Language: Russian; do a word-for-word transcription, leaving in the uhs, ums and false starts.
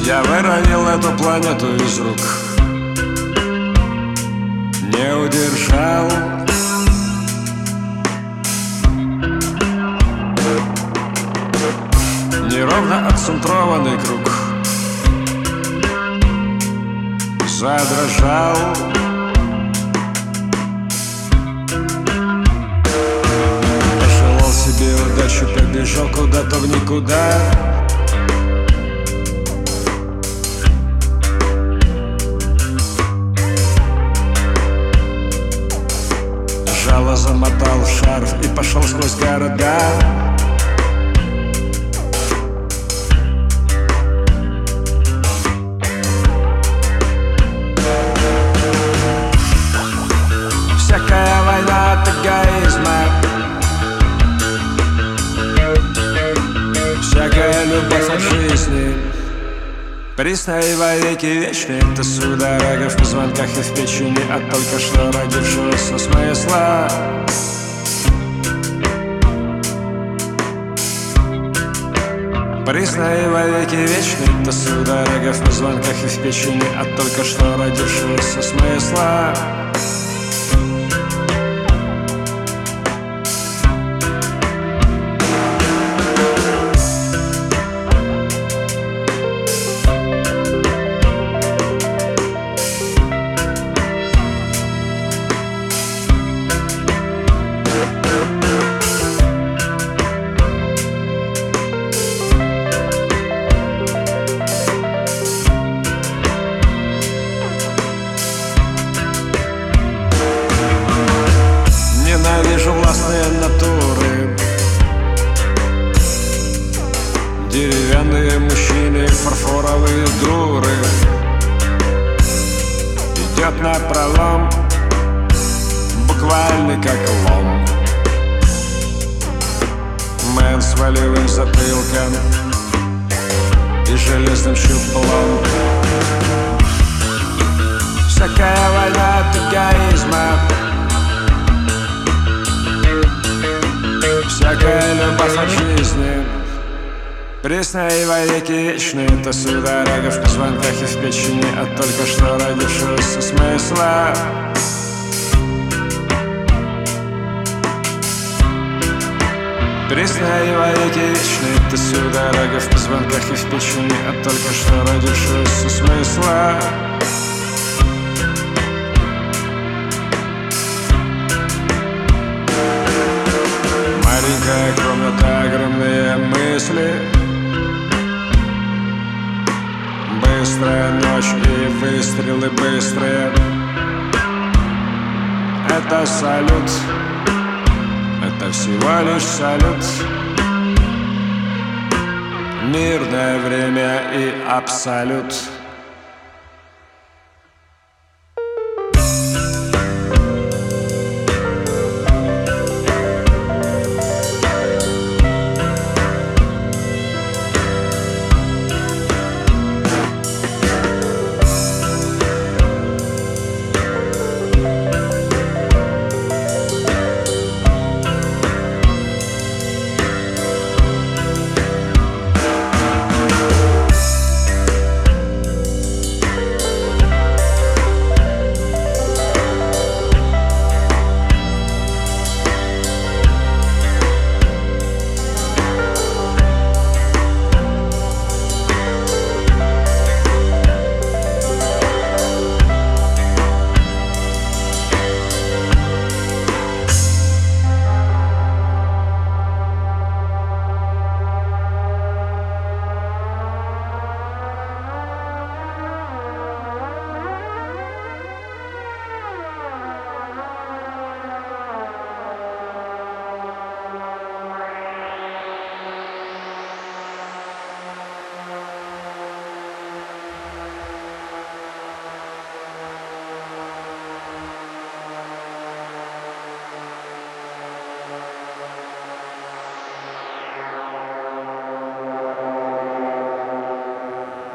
Я выронил эту планету из рук, не удержал. Неровно отцентрованный круг задрожал. Пожелал себе удачу, побежал куда-то в никуда. Жало замотал в шарф и пошел сквозь города. Всякая война от эгоизма, всякая любовь от жизни, пресная и вовеки вечной. Это судорога в позвонках и в печени от только что родившегося смысла. Пресная и вовеки вечной. Это судорога в позвонках и в печени от только что родившегося смысла. Ненавижу властные натуры, деревянные мужчины, фарфоровые дуры. Идет напролом, буквально как лом. Мэн с волевым затылком и железным щуплом. Всякая война от эгоизма, всякая любовь от жизни, пресная и вовеки вечная. Это судорога в позвонках и в печени от только что родившегося смысла. Пресная и вовеки вечная. Это судорога в позвонках и в печени от только что родившегося смысла. Маленькая комната, огромные мысли, быстрая ночь и выстрелы быстрые. Это салют, это всего лишь салют. Мирное время и абсолют.